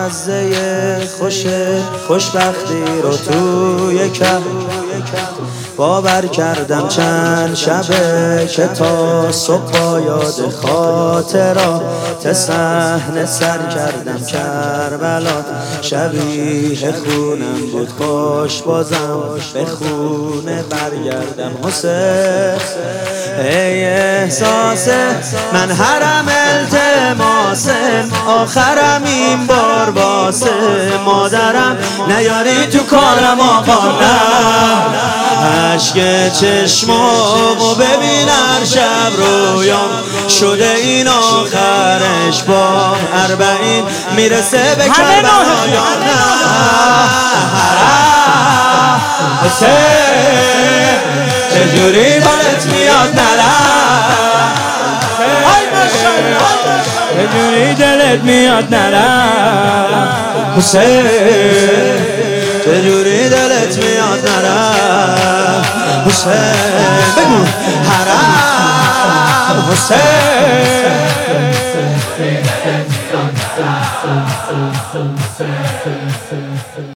لحظه خوشبختی رو توی که باور کردم چند شبه که تا صبح با یاد خاطرات صحنه سر کردم کربلا شبیه خونم بود خوش بازم به خونه برگردم حسین ای احساس من هرم التماسم آخرم این بار واسه مادرم نیاری تو کارم آقا نه عشق چشمامو ببین هر شب رویام شده این آخرش با 40 میرسه به کربلا یا نه حسین چجوری بالت میاد نرم چجوری دلت میاد نرم حسین چجوری دلت میاد نرم حسین بگو حرم حسین